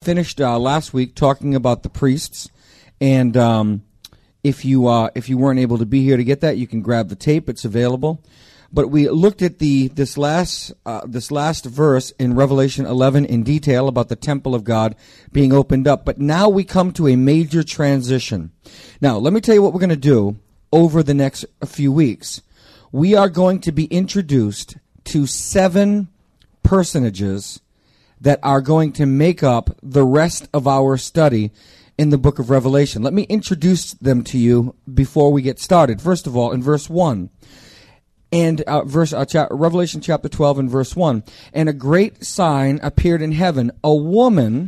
Finished last week talking about the priests, and if you weren't able to be here to get that, you can grab the tape; it's available. But we looked at this last verse in Revelation 11 in detail about the temple of God being opened up. But now we come to a major transition. Now, let me tell you what we're going to do over the next few weeks. We are going to be introduced to 7 personages that are going to make up the rest of our study in the book of Revelation. Let me introduce them to you before we get started. First of all, in verse 1, and Revelation chapter 12 and verse 1, and a great sign appeared in heaven, a woman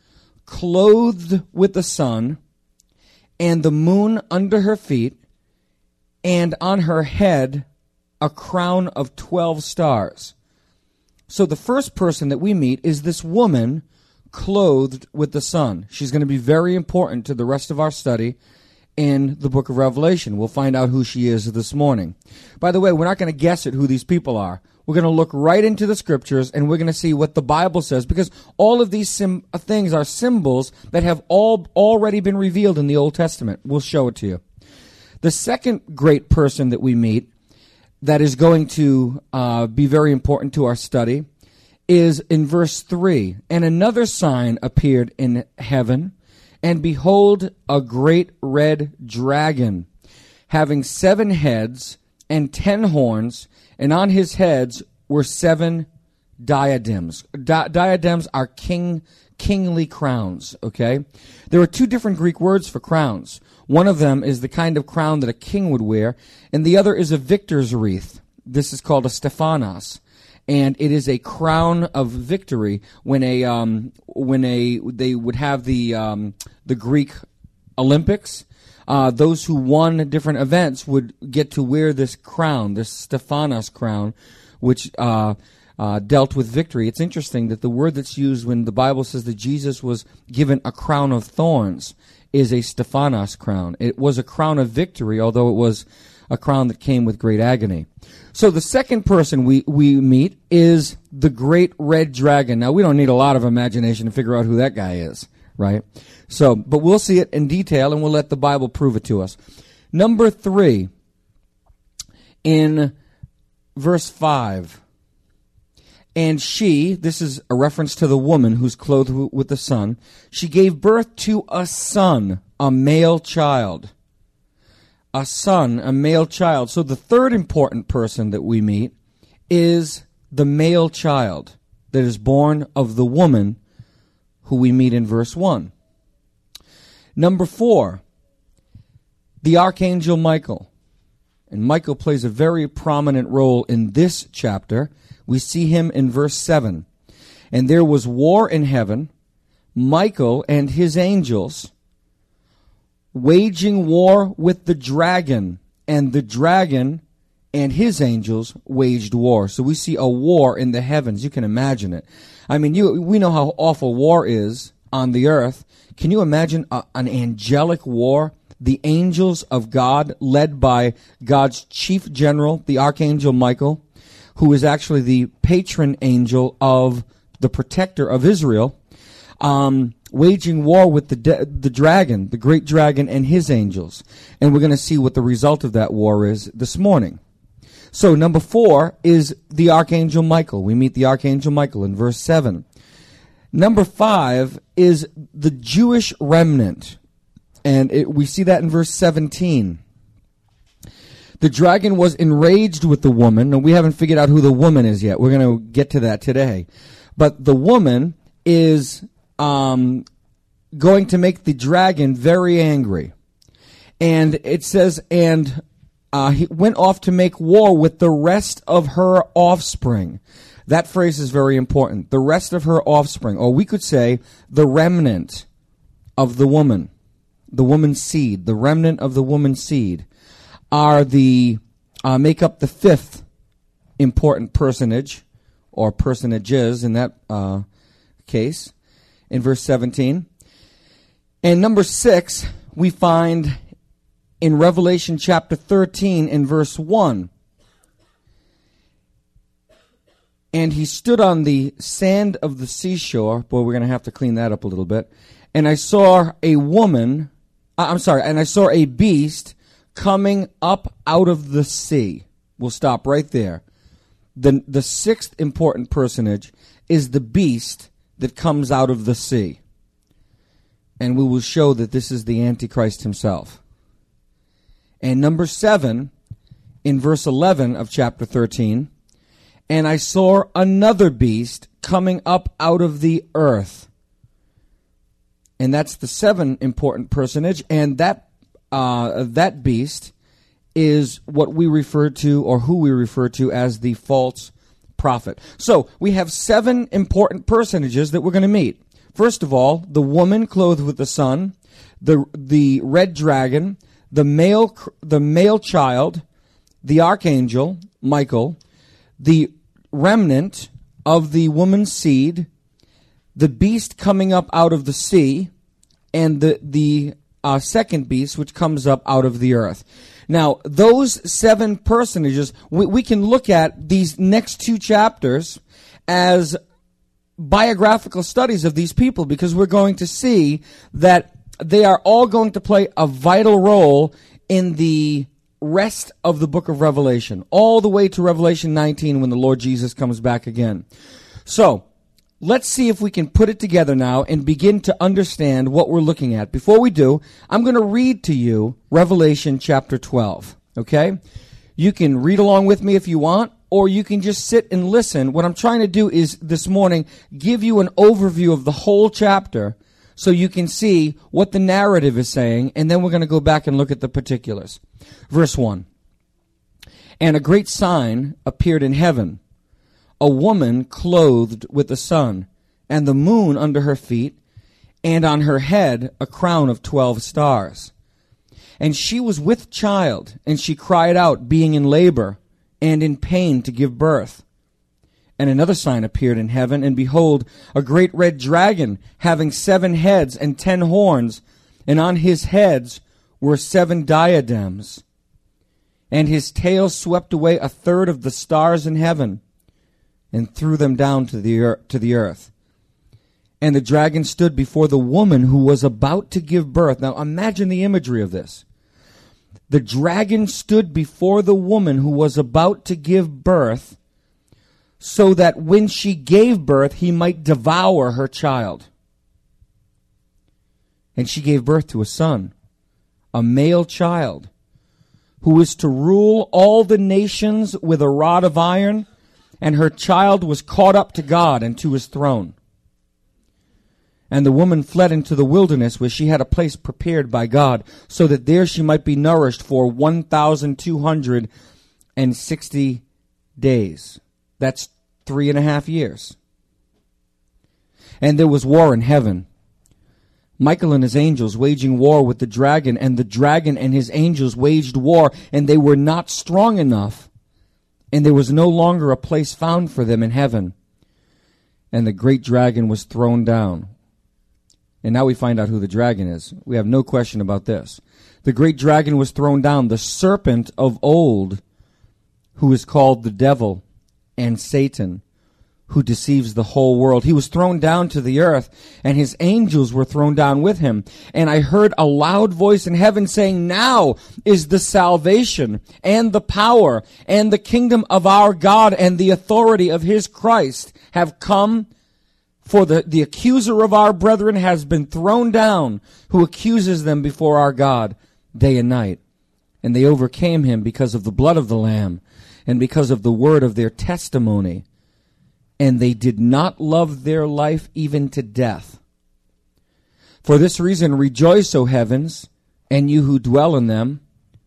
clothed with the sun, and the moon under her feet, and on her head a crown of 12 stars. So the first person that we meet is this woman clothed with the sun. She's going to be very important to the rest of our study in the book of Revelation. We'll find out who she is this morning. By the way, we're not going to guess at who these people are. We're going to look right into the scriptures, and we're going to see what the Bible says, because all of these things are symbols that have already been revealed in the Old Testament. We'll show it to you. The second great person that we meet that is going to be very important to our study is in verse 3. And another sign appeared in heaven, and behold, a great red dragon, having 7 heads and 10 horns, and on his heads were 7 diadems. Diadems are kingly crowns, okay? There are 2 different Greek words for crowns. One of them is the kind of crown that a king would wear, and the other is a victor's wreath. This is called a Stephanos, and it is a crown of victory when they would have the Greek Olympics. Those who won different events would get to wear this crown, this Stephanos crown, which dealt with victory. It's interesting that the word that's used when the Bible says that Jesus was given a crown of thorns is a Stephanos crown. It was a crown of victory, although it was a crown that came with great agony. So the second person we meet is the great red dragon. Now, we don't need a lot of imagination to figure out who that guy is, right? So, but we'll see it in detail, and we'll let the Bible prove it to us. Number 3, in verse 5, and she, this is a reference to the woman who's clothed with the sun, she gave birth to a son, a male child. A son, a male child. So the third important person that we meet is the male child that is born of the woman who we meet in verse 1. Number 4, the archangel Michael. And Michael plays a very prominent role in this chapter. We see him in verse 7. And there was war in heaven, Michael and his angels waging war with the dragon, and the dragon and his angels waged war. So we see a war in the heavens. You can imagine it. I mean, we know how awful war is on the earth. Can you imagine an angelic war? The angels of God, led by God's chief general, the archangel Michael, who is actually the patron angel of the protector of Israel, waging war with the dragon, the great dragon, and his angels. And we're going to see what the result of that war is this morning. So number 4 is the archangel Michael. We meet the archangel Michael in verse 7. Number 5 is the Jewish remnant. And we see that in verse 17. The dragon was enraged with the woman, and we haven't figured out who the woman is yet. We're going to get to that today. But the woman is going to make the dragon very angry. And it says, and he went off to make war with the rest of her offspring. That phrase is very important. The rest of her offspring, or we could say the remnant of the woman, the woman's seed, the remnant of the woman's seed, are make up the 5th important personage, or personages in that case, in verse 17. And number 6, we find in Revelation chapter 13 in verse 1. And he stood on the sand of the seashore. Boy, we're going to have to clean that up a little bit. And I saw a beast coming up out of the sea. We'll stop right there. The sixth important personage is the beast that comes out of the sea. And we will show that this is the Antichrist himself. And number 7, in verse 11 of chapter 13, and I saw another beast coming up out of the earth. And that's the 7th important personage, and that beast is what we refer to, or who we refer to as the false prophet. So we have 7 important personages that we're going to meet. First of all, the woman clothed with the sun, the red dragon, the male child, the archangel Michael, the remnant of the woman's seed, the beast coming up out of the sea, and the second beast which comes up out of the earth. Now, those 7 personages, we can look at these next 2 chapters as biographical studies of these people, because we're going to see that they are all going to play a vital role in the rest of the book of Revelation, all the way to Revelation 19 when the Lord Jesus comes back again. So, let's see if we can put it together now and begin to understand what we're looking at. Before we do, I'm going to read to you Revelation chapter 12, okay? You can read along with me if you want, or you can just sit and listen. What I'm trying to do is, this morning, give you an overview of the whole chapter so you can see what the narrative is saying, and then we're going to go back and look at the particulars. Verse 1. And a great sign appeared in heaven, a woman clothed with the sun, and the moon under her feet, and on her head a crown of 12 stars. And she was with child, and she cried out, being in labor and in pain to give birth. And another sign appeared in heaven, and behold, a great red dragon, having 7 heads and 10 horns, and on his heads were 7 diadems. And his tail swept away 1/3 of the stars in heaven, and threw them down to the earth. And the dragon stood before the woman who was about to give birth. Now imagine the imagery of this. The dragon stood before the woman who was about to give birth, so that when she gave birth, he might devour her child. And she gave birth to a son, a male child, who is to rule all the nations with a rod of iron, and her child was caught up to God and to his throne. And the woman fled into the wilderness, where she had a place prepared by God, so that there she might be nourished for 1,260 days. That's 3.5 years. And there was war in heaven. Michael and his angels waging war with the dragon, and the dragon and his angels waged war, and they were not strong enough, and there was no longer a place found for them in heaven. And the great dragon was thrown down. And now we find out who the dragon is. We have no question about this. The great dragon was thrown down, the serpent of old, who is called the devil and Satan, who deceives the whole world. He was thrown down to the earth, and his angels were thrown down with him. And I heard a loud voice in heaven saying, now is the salvation and the power and the kingdom of our God and the authority of his Christ have come. For the accuser of our brethren has been thrown down, who accuses them before our God day and night. And they overcame him because of the blood of the Lamb and because of the word of their testimony. And they did not love their life even to death. For this reason rejoice, O heavens, and you who dwell in them.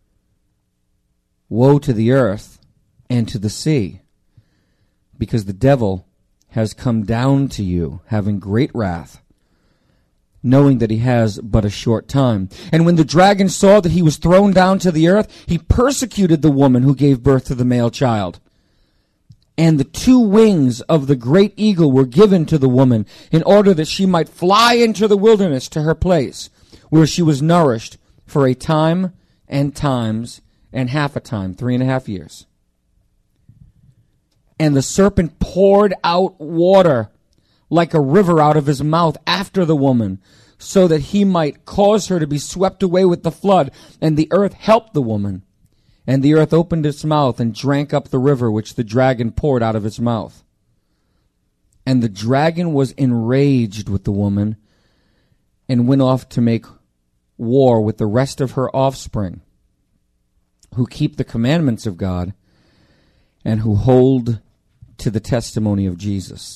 Woe to the earth and to the sea, because the devil has come down to you, having great wrath, knowing that he has but a short time. And when the dragon saw that he was thrown down to the earth, he persecuted the woman who gave birth to the male child. And the 2 wings of the great eagle were given to the woman, in order that she might fly into the wilderness to her place, where she was nourished for a time and times and half a time, 3.5 years. And the serpent poured out water like a river out of his mouth after the woman, so that he might cause her to be swept away with the flood. And the earth helped the woman. And the earth opened its mouth and drank up the river which the dragon poured out of its mouth. And the dragon was enraged with the woman and went off to make war with the rest of her offspring, who keep the commandments of God and who hold to the testimony of Jesus.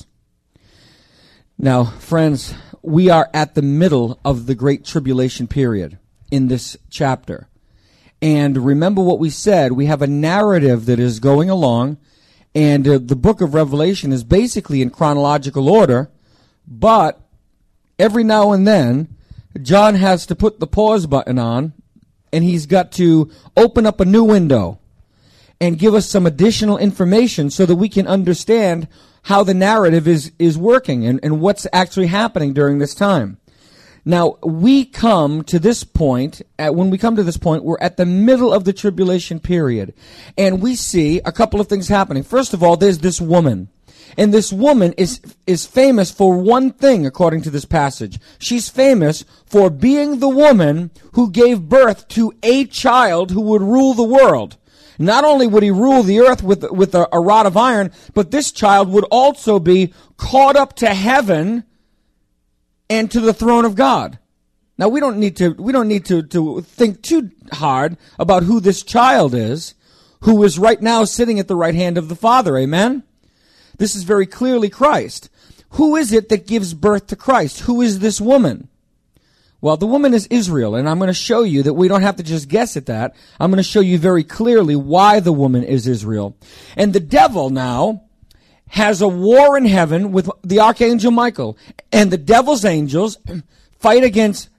Now, friends, we are at the middle of the Great Tribulation period in this chapter. And remember what we said, we have a narrative that is going along, and the book of Revelation is basically in chronological order, but every now and then, John has to put the pause button on, and he's got to open up a new window and give us some additional information so that we can understand how the narrative is working and what's actually happening during this time. Now, we come to this point, when we come to this point, we're at the middle of the tribulation period. And we see a couple of things happening. First of all, there's this woman. And this woman is famous for one thing, according to this passage. She's famous for being the woman who gave birth to a child who would rule the world. Not only would he rule the earth with a rod of iron, but this child would also be caught up to heaven and to the throne of God. Now we don't need to think too hard about who this child is, who is right now sitting at the right hand of the Father. Amen? This is very clearly Christ. Who is it that gives birth to Christ? Who is this woman? Well, the woman is Israel, and I'm going to show you that we don't have to just guess at that. I'm going to show you very clearly why the woman is Israel. And the devil now has a war in heaven with the archangel Michael, and the devil's angels fight against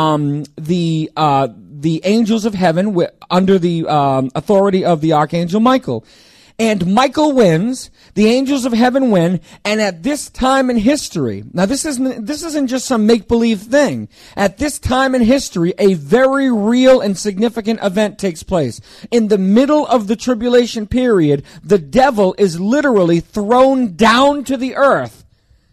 the angels of heaven under the authority of the archangel Michael. And Michael wins, the angels of heaven win, and at this time in history, now this isn't just some make-believe thing. At this time in history, a very real and significant event takes place. In the middle of the tribulation period, the devil is literally thrown down to the earth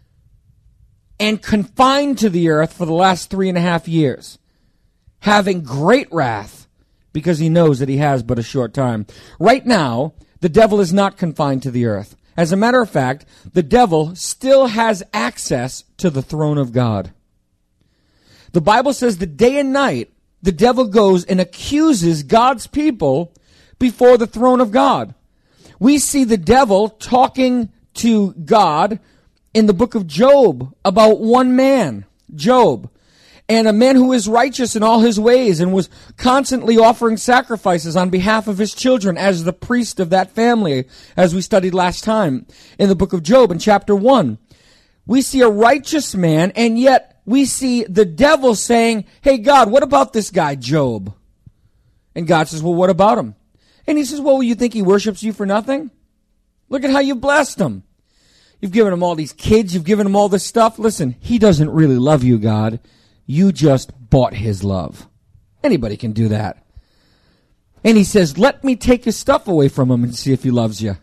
and confined to the earth for the last 3.5 years, having great wrath because he knows that he has but a short time. Right now, the devil is not confined to the earth. As a matter of fact, the devil still has access to the throne of God. The Bible says that day and night, the devil goes and accuses God's people before the throne of God. We see the devil talking to God in the book of Job about one man, Job. And a man who is righteous in all his ways and was constantly offering sacrifices on behalf of his children as the priest of that family, as we studied last time in the book of Job in chapter 1. We see a righteous man, and yet we see the devil saying, "Hey God, what about this guy Job?" And God says, "Well, what about him?" And he says, "Well, you think he worships you for nothing? Look at how you've blessed him. You've given him all these kids, you've given him all this stuff. Listen, he doesn't really love you, God. You just bought his love." Anybody can do that. And he says, "Let me take his stuff away from him and see if he loves you."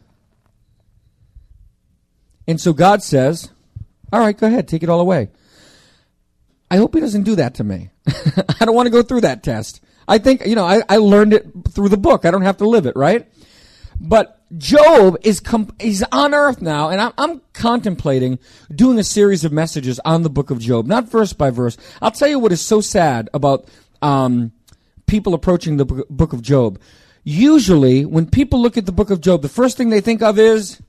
And so God says, "All right, go ahead, take it all away." I hope he doesn't do that to me. I don't want to go through that test. I think, I learned it through the book. I don't have to live it, right? But Job he's on earth now, and I'm contemplating doing a series of messages on the book of Job, not verse by verse. I'll tell you what is so sad about people approaching the book of Job. Usually, when people look at the book of Job, the first thing they think of is,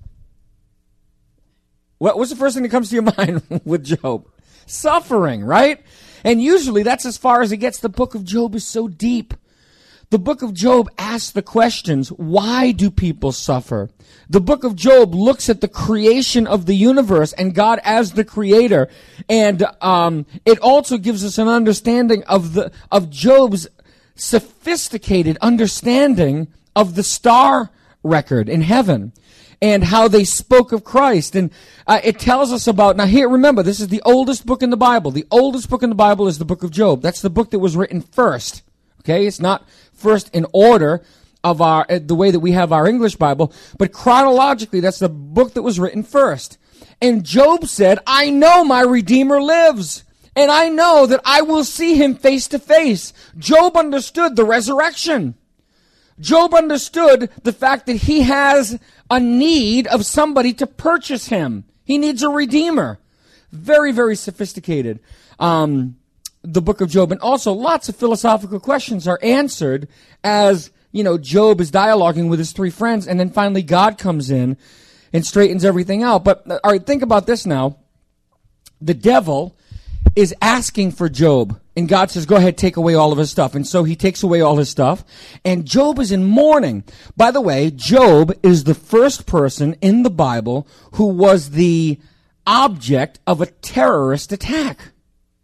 what's the first thing that comes to your mind with Job? Suffering, right? And usually that's as far as it gets. The book of Job is so deep. The book of Job asks the questions, why do people suffer? The book of Job looks at the creation of the universe and God as the creator. And it also gives us an understanding of Job's sophisticated understanding of the star record in heaven and how they spoke of Christ. And it tells us about, now here, remember, this is the oldest book in the Bible. The oldest book in the Bible is the book of Job. That's the book that was written first. Okay, it's not first in order the way that we have our English Bible, but chronologically, that's the book that was written first. And Job said, I know my Redeemer lives, and I know that I will see him face to face. Job understood the resurrection. Job understood the fact that he has a need of somebody to purchase him. He needs a redeemer. Very, very sophisticated, the book of Job. And also, lots of philosophical questions are answered as, Job is dialoguing with his three friends, and then finally God comes in and straightens everything out. But, all right, think about this now. The devil is asking for Job, and God says, go ahead, take away all of his stuff. And so he takes away all his stuff, and Job is in mourning. By the way, Job is the first person in the Bible who was the object of a terrorist attack.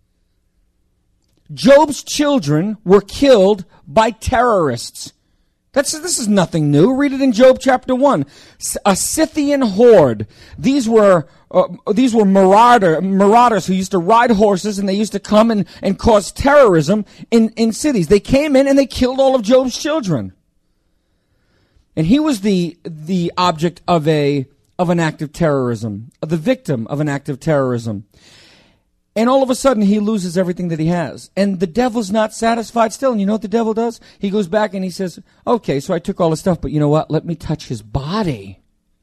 Job's children were killed by terrorists. This is nothing new. Read it in Job chapter 1. A Scythian horde. These were marauders who used to ride horses, and they used to come and cause terrorism in cities. They came in and they killed all of Job's children. And he was the object of an act of terrorism, the victim of an act of terrorism. And all of a sudden, he loses everything that he has. And the devil's not satisfied still. And you know what the devil does? He goes back and he says, okay, so I took all his stuff, but you know what? Let me touch his body.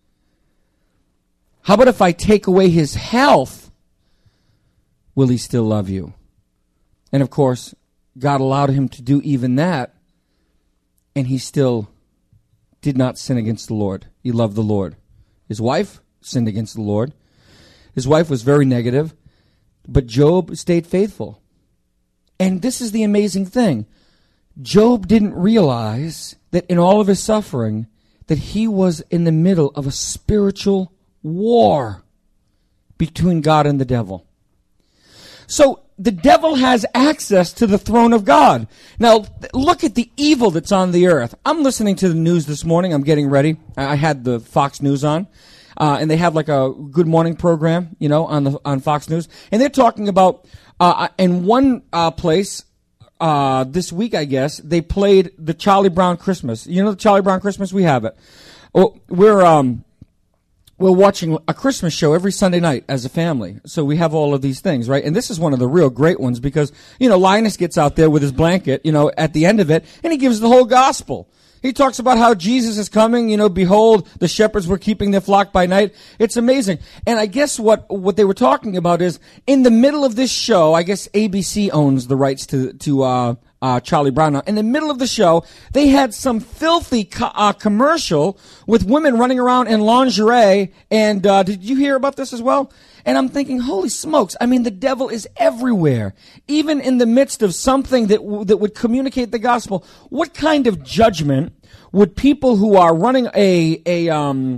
How about if I take away his health? Will he still love you? And of course, God allowed him to do even that. And he still did not sin against the Lord. He loved the Lord. His wife sinned against the Lord. His wife was very negative. But Job stayed faithful. And this is the amazing thing. Job didn't realize that in all of his suffering, that he was in the middle of a spiritual war between God and the devil. So the devil has access to the throne of God. Now, look at the evil that's on the earth. I'm listening to the news this morning. I'm getting ready. I had the Fox News on. And they have like a Good Morning program, on Fox News. And they're talking about, in one place, this week, I guess, they played the Charlie Brown Christmas. You know the Charlie Brown Christmas? We have it. Well, we're watching a Christmas show every Sunday night as a family. So we have all of these things, right? And this is one of the real great ones because, Linus gets out there with his blanket, at the end of it, and he gives the whole gospel. He talks about how Jesus is coming, behold, the shepherds were keeping their flock by night. It's amazing. And I guess what they were talking about is, in the middle of this show, I guess ABC owns the rights to Charlie Brown. Now, in the middle of the show, they had some filthy commercial with women running around in lingerie. And did you hear about this as well? And I'm thinking, holy smokes, the devil is everywhere. Even in the midst of something that would communicate the gospel. What kind of judgment would people who are running a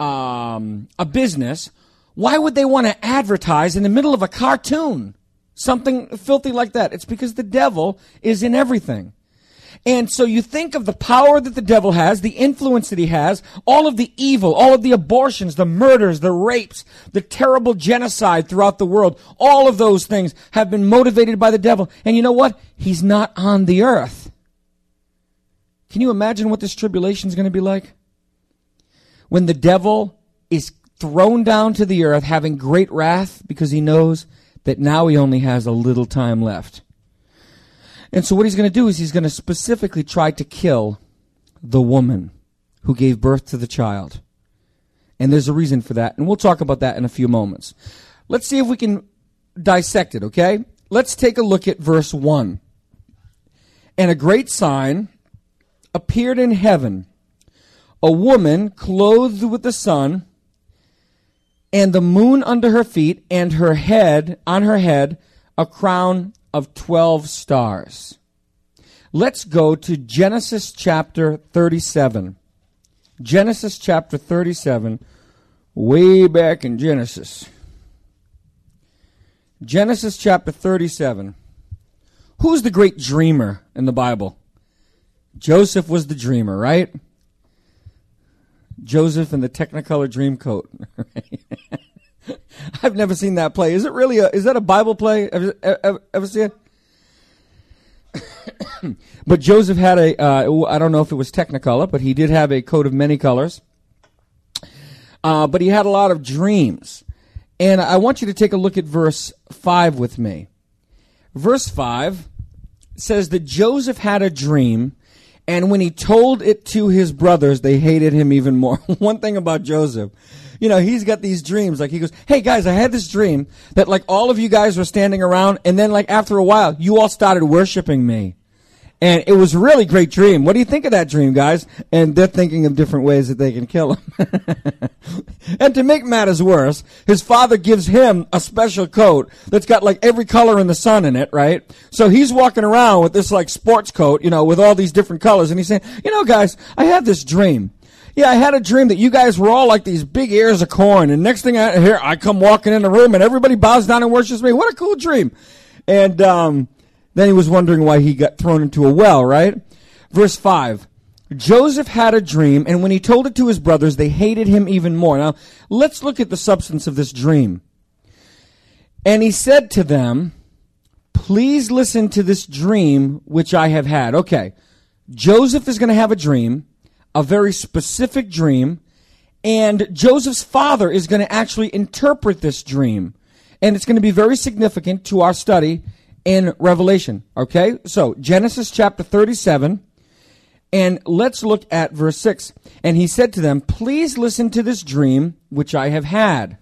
business, why would they want to advertise in the middle of a cartoon? Something filthy like that. It's because the devil is in everything. And so you think of the power that the devil has, the influence that he has, all of the evil, all of the abortions, the murders, the rapes, the terrible genocide throughout the world. All of those things have been motivated by the devil. And you know what? He's not on the earth. Can you imagine what this tribulation is going to be like? When the devil is thrown down to the earth, having great wrath because he knows that now he only has a little time left. And so what he's going to do is he's going to specifically try to kill the woman who gave birth to the child. And there's a reason for that. And we'll talk about that in a few moments. Let's see if we can dissect it, okay? Let's take a look at verse 1. And a great sign appeared in heaven, a woman clothed with the sun, and the moon under her feet, and on her head a crown of 12 stars. Let's go to Genesis chapter 37. Genesis chapter 37, way back in Genesis. Genesis chapter 37. Who's the great dreamer in the Bible? Joseph was the dreamer, right? Joseph in the Technicolor Dreamcoat. I've never seen that play. Is it really is that a Bible play? Ever see it? But Joseph had I don't know if it was Technicolor, but he did have a coat of many colors. But he had a lot of dreams. And I want you to take a look at verse 5 with me. Verse 5 says that Joseph had a dream, and when he told it to his brothers, they hated him even more. One thing about Joseph, he's got these dreams. Like he goes, hey guys, I had this dream that like all of you guys were standing around, and then like after a while, you all started worshiping me. And it was a really great dream. What do you think of that dream, guys? And they're thinking of different ways that they can kill him. And to make matters worse, his father gives him a special coat that's got like every color in the sun in it, right? So he's walking around with this like sports coat, with all these different colors. And he's saying, guys, I had this dream. Yeah, I had a dream that you guys were all like these big ears of corn. And next thing I come walking in the room and everybody bows down and worships me. What a cool dream. And, then he was wondering why he got thrown into a well, right? Verse 5, Joseph had a dream, and when he told it to his brothers, they hated him even more. Now, let's look at the substance of this dream. And he said to them, please listen to this dream which I have had. Okay, Joseph is going to have a dream, a very specific dream, and Joseph's father is going to actually interpret this dream. And it's going to be very significant to our study in Revelation, okay? So, Genesis chapter 37, and let's look at verse 6. And he said to them, please listen to this dream which I have had.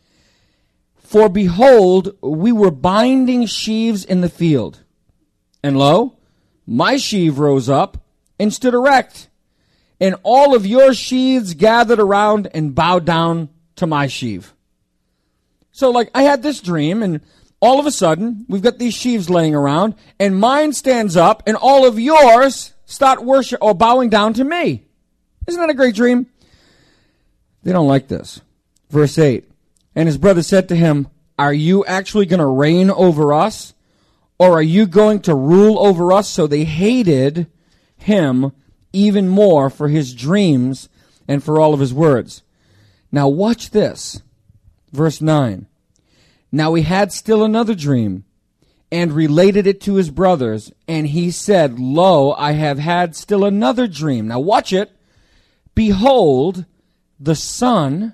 For behold, we were binding sheaves in the field. And lo, my sheaf rose up and stood erect. And all of your sheaves gathered around and bowed down to my sheaf. So, like, I had this dream, and all of a sudden, we've got these sheaves laying around, and mine stands up, and all of yours start worship or bowing down to me. Isn't that a great dream? They don't like this. Verse 8, and his brother said to him, are you actually going to reign over us, or are you going to rule over us? So they hated him even more for his dreams and for all of his words. Now watch this. Verse 9. Now he had still another dream, and related it to his brothers, and he said, lo, I have had still another dream. Now watch it. Behold, the sun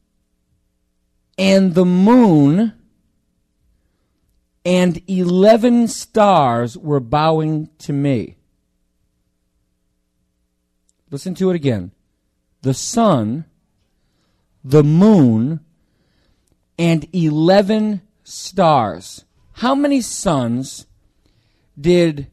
and the moon and 11 stars were bowing to me. Listen to it again. The sun, the moon, and 11 stars. How many sons did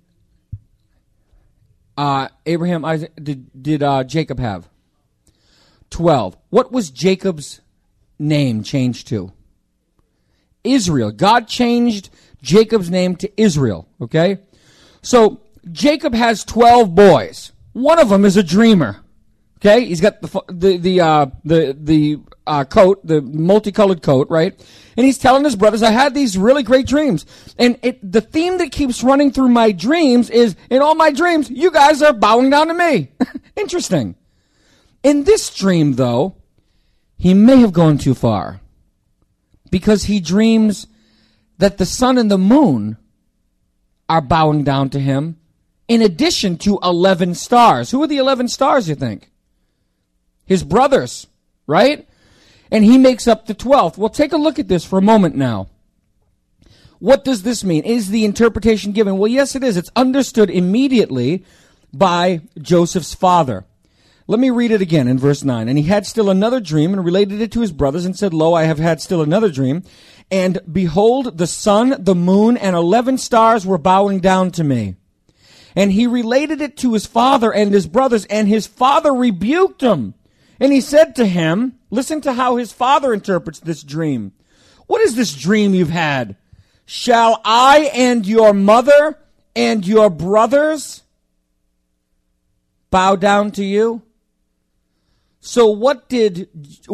Jacob have? 12. What was Jacob's name changed to? Israel. God changed Jacob's name to Israel. Okay? So Jacob has 12 boys. One of them is a dreamer. Okay? He's got the coat, the multicolored coat, right? And he's telling his brothers, I had these really great dreams. And the theme that keeps running through my dreams is, in all my dreams, you guys are bowing down to me. Interesting. In this dream, though, he may have gone too far. Because he dreams that the sun and the moon are bowing down to him, in addition to 11 stars. Who are the 11 stars, you think? His brothers, right? And he makes up the 12th. Well, take a look at this for a moment now. What does this mean? Is the interpretation given? Well, yes, it is. It's understood immediately by Joseph's father. Let me read it again in verse 9. And he had still another dream and related it to his brothers and said, lo, I have had still another dream. And behold, the sun, the moon, and 11 stars were bowing down to me. And he related it to his father and his brothers, and his father rebuked him. And he said to him, listen to how his father interprets this dream. What is this dream you've had? Shall I and your mother and your brothers bow down to you? So what did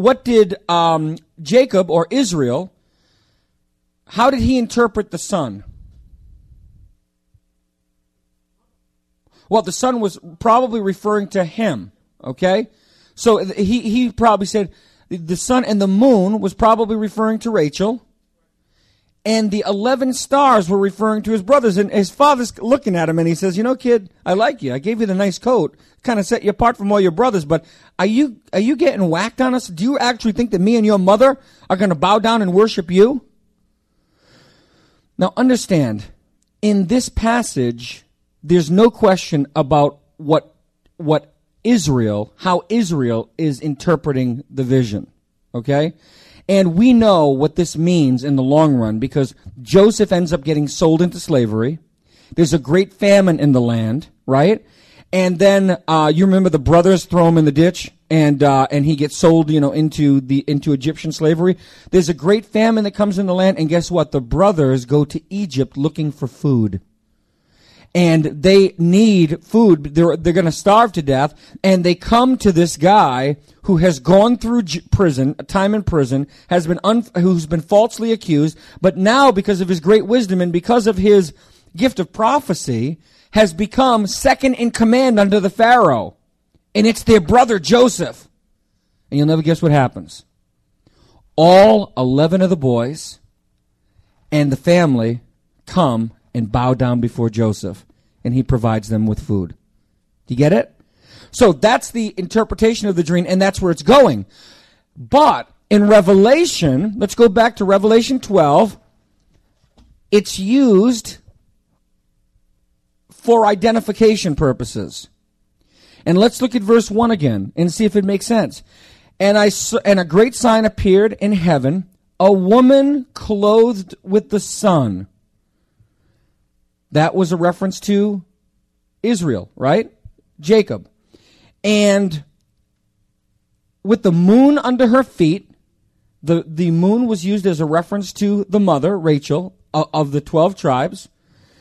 Jacob or Israel, how did he interpret the sun? Well, the sun was probably referring to him, okay? So he probably said the sun and the moon was probably referring to Rachel. And the 11 stars were referring to his brothers. And his father's looking at him and he says, you know, kid, I like you. I gave you the nice coat. Kind of set you apart from all your brothers. But are you getting whacked on us? Do you actually think that me and your mother are going to bow down and worship you? Now understand, in this passage, there's no question about how Israel is interpreting the vision. Okay? And we know what this means in the long run because Joseph ends up getting sold into slavery. There's a great famine in the land, right? And then you remember the brothers throw him in the ditch, and he gets sold, into Egyptian slavery. There's a great famine that comes in the land, and guess what? The brothers go to Egypt looking for food. And they need food. They're going to starve to death. And they come to this guy who has gone through prison, a time in prison, who's been falsely accused, but now because of his great wisdom and because of his gift of prophecy, has become second in command under the Pharaoh. And it's their brother Joseph. And you'll never guess what happens. All 11 of the boys and the family come and bow down before Joseph, and he provides them with food. Do you get it? So that's the interpretation of the dream, and that's where it's going. But in Revelation, let's go back to Revelation 12, it's used for identification purposes. And let's look at verse 1 again and see if it makes sense. And a great sign appeared in heaven, a woman clothed with the sun. That was a reference to Israel, right? Jacob. And with the moon under her feet, the moon was used as a reference to the mother, Rachel, of the 12 tribes.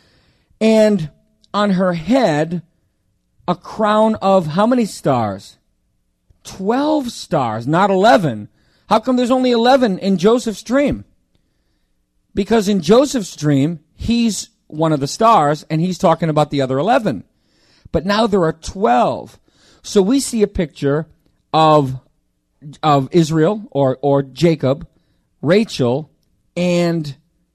And on her head, a crown of how many stars? 12 stars, not 11. How come there's only 11 in Joseph's dream? Because in Joseph's dream, he's one of the stars, and he's talking about the other 11. But now there are 12. So we see a picture of Israel, or Jacob, Rachel, and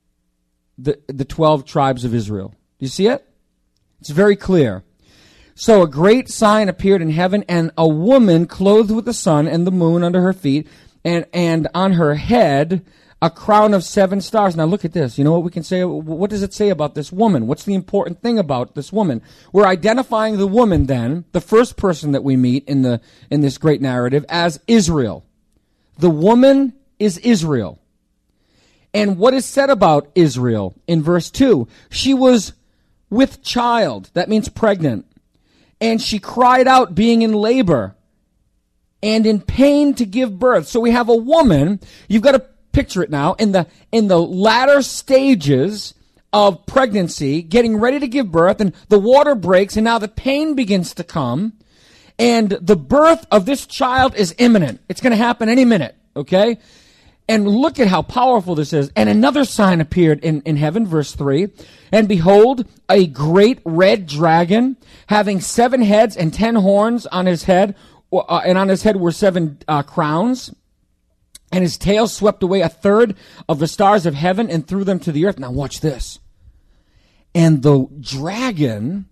the 12 tribes of Israel. Do you see it? It's very clear. So a great sign appeared in heaven, and a woman clothed with the sun and the moon under her feet, and on her head a crown of 7 stars. Now look at this. You know what we can say? What does it say about this woman? What's the important thing about this woman? We're identifying the woman then, the first person that we meet in this great narrative, as Israel. The woman is Israel. And what is said about Israel in verse 2? She was with child. That means pregnant. And she cried out, being in labor and in pain to give birth. So we have a woman. You've got to picture it now, in the latter stages of pregnancy, getting ready to give birth, and the water breaks, and now the pain begins to come, and the birth of this child is imminent. It's going to happen any minute, okay? And look at how powerful this is. And another sign appeared in heaven, verse 3, and behold, a great red dragon, having 7 heads and 10 horns on his head, and on his head were 7 crowns. And his tail swept away 1/3 of the stars of heaven and threw them to the earth. Now watch this. And the dragon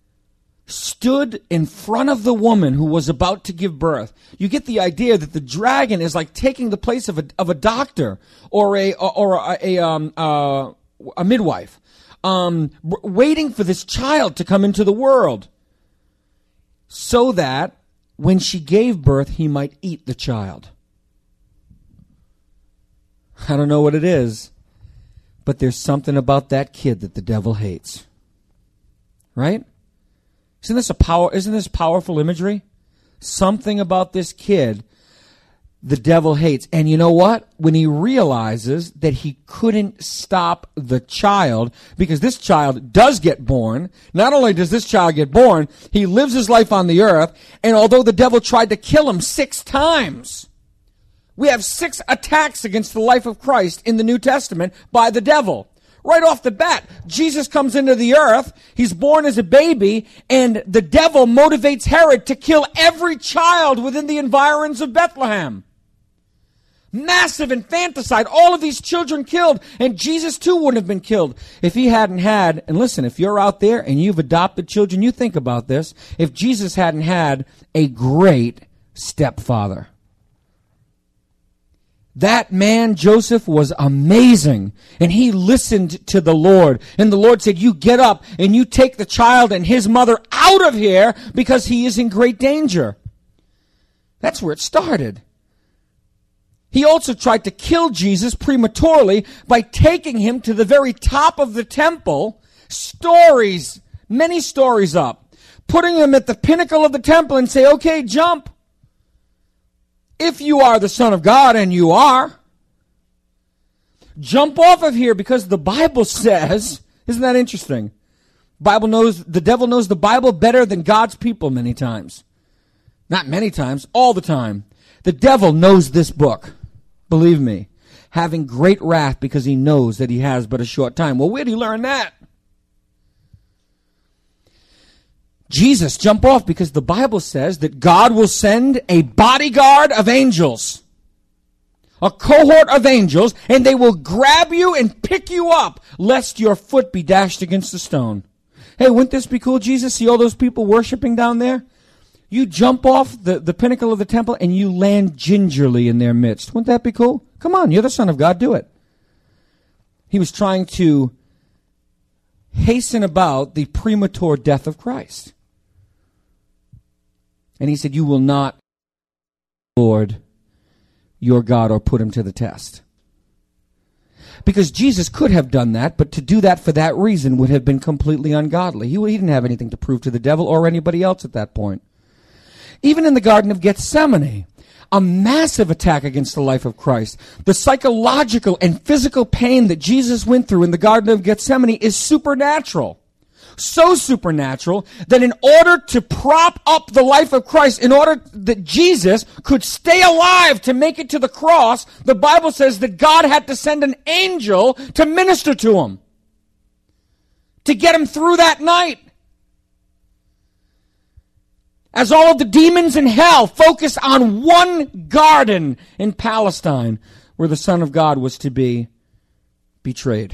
stood in front of the woman who was about to give birth. You get the idea that the dragon is like taking the place of a doctor or a midwife, waiting for this child to come into the world, so that when she gave birth, he might eat the child. I don't know what it is, but there's something about that kid that the devil hates. Right? Isn't this powerful imagery? Something about this kid the devil hates. And you know what? When he realizes that he couldn't stop the child, because this child does get born, not only does this child get born, he lives his life on the earth, and although the devil tried to kill him 6 times, we have 6 attacks against the life of Christ in the New Testament by the devil. Right off the bat, Jesus comes into the earth, he's born as a baby, and the devil motivates Herod to kill every child within the environs of Bethlehem. Massive infanticide, all of these children killed, and Jesus too wouldn't have been killed if he hadn't had, and listen, if you're out there and you've adopted children, you think about this, if Jesus hadn't had a great stepfather. That man, Joseph, was amazing, and he listened to the Lord, and the Lord said, you get up and you take the child and his mother out of here because he is in great danger. That's where it started. He also tried to kill Jesus prematurely by taking him to the very top of the temple, many stories up, putting him at the pinnacle of the temple and say, okay, jump. If you are the Son of God, and you are, jump off of here, because the Bible says, isn't that interesting? The devil knows the Bible better than God's people many times. Not many times, all the time. The devil knows this book. Believe me, having great wrath because he knows that he has but a short time. Well, where did he learn that? Jesus, jump off, because the Bible says that God will send a bodyguard of angels, a cohort of angels, and they will grab you and pick you up, lest your foot be dashed against a stone. Hey, wouldn't this be cool, Jesus? See all those people worshiping down there? You jump off the pinnacle of the temple and you land gingerly in their midst. Wouldn't that be cool? Come on, you're the Son of God, do it. He was trying to hasten about the premature death of Christ. And he said, you will not, Lord, your God, or put him to the test. Because Jesus could have done that, but to do that for that reason would have been completely ungodly. He didn't have anything to prove to the devil or anybody else at that point. Even in the Garden of Gethsemane, a massive attack against the life of Christ. The psychological and physical pain that Jesus went through in the Garden of Gethsemane is supernatural. So supernatural that in order to prop up the life of Christ, in order that Jesus could stay alive to make it to the cross, the Bible says that God had to send an angel to minister to him, to get him through that night. As all of the demons in hell focus on one garden in Palestine where the Son of God was to be betrayed.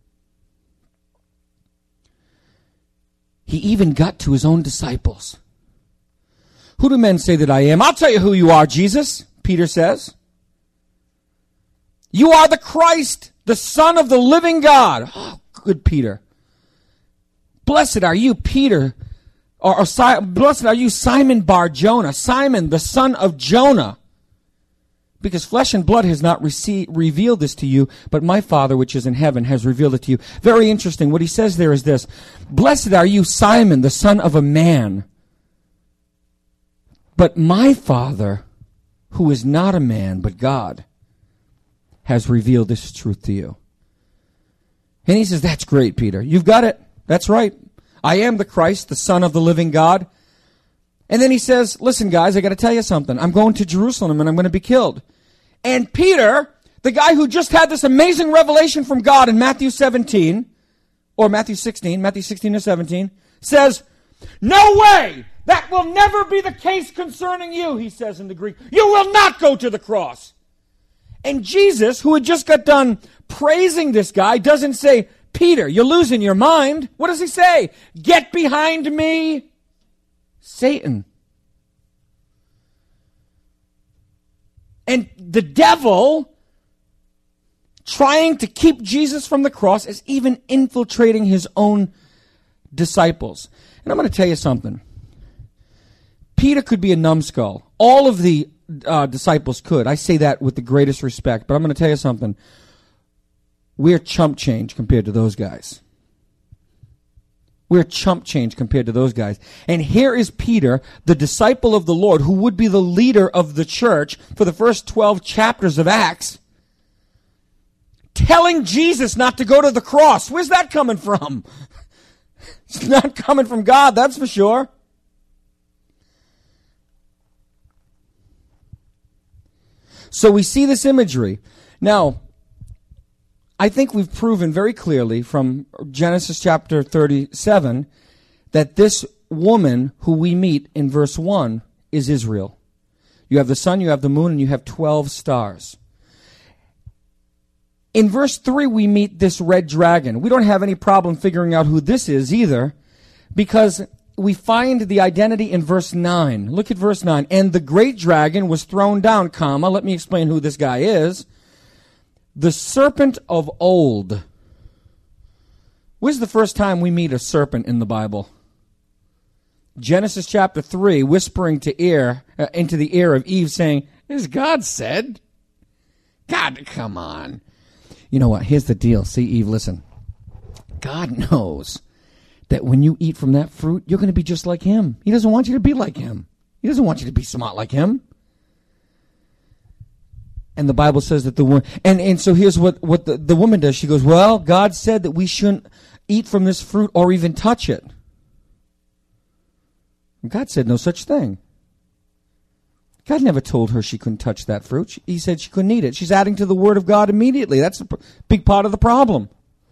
He even got to his own disciples. Who do men say that I am? I'll tell you who you are, Jesus, Peter says. You are the Christ, the Son of the living God. Oh, good Peter. Blessed are you, Peter. Blessed are you, Simon Bar-Jonah, Simon, the son of Jonah. Because flesh and blood has not revealed this to you, but my Father which is in heaven has revealed it to you. Very interesting. What he says there is this. Blessed are you, Simon, the son of a man. But my Father, who is not a man, but God, has revealed this truth to you. And he says, that's great, Peter. You've got it. That's right. I am the Christ, the Son of the living God. And then he says, listen, guys, I got to tell you something. I'm going to Jerusalem and I'm going to be killed. And Peter, the guy who just had this amazing revelation from God in Matthew 17, or Matthew 16 or 17, says, no way! That will never be the case concerning you, he says in the Greek. You will not go to the cross. And Jesus, who had just got done praising this guy, doesn't say, Peter, you're losing your mind. What does he say? Get behind me, Satan. And the devil, trying to keep Jesus from the cross, is even infiltrating his own disciples. And I'm going to tell you something. Peter could be a numbskull. All of the disciples could. I say that with the greatest respect. But I'm going to tell you something. We're chump change compared to those guys. We're chump change compared to those guys. And here is Peter, the disciple of the Lord, who would be the leader of the church for the first 12 chapters of Acts, telling Jesus not to go to the cross. Where's that coming from? It's not coming from God, that's for sure. So we see this imagery. Now, I think we've proven very clearly from Genesis chapter 37 that this woman who we meet in verse 1 is Israel. You have the sun, you have the moon, and you have 12 stars. In verse 3, we meet this red dragon. We don't have any problem figuring out who this is either, because we find the identity in verse 9. Look at verse 9. And the great dragon was thrown down, comma. Let me explain who this guy is. The serpent of old. Where's the first time we meet a serpent in the Bible? Genesis chapter 3, whispering into the ear of Eve, saying, "As God said." God, come on. You know what? Here's the deal. See, Eve, listen. God knows that when you eat from that fruit, you're going to be just like him. He doesn't want you to be like him. He doesn't want you to be smart like him. And the Bible says that the woman, and so here's what the woman does. She goes, well, God said that we shouldn't eat from this fruit or even touch it. And God said no such thing. God never told her she couldn't touch that fruit. He said she couldn't eat it. She's adding to the word of God immediately. That's a big part of the problem.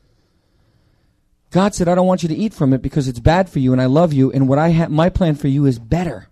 God said, I don't want you to eat from it because it's bad for you and I love you, and what I have, my plan for you is better.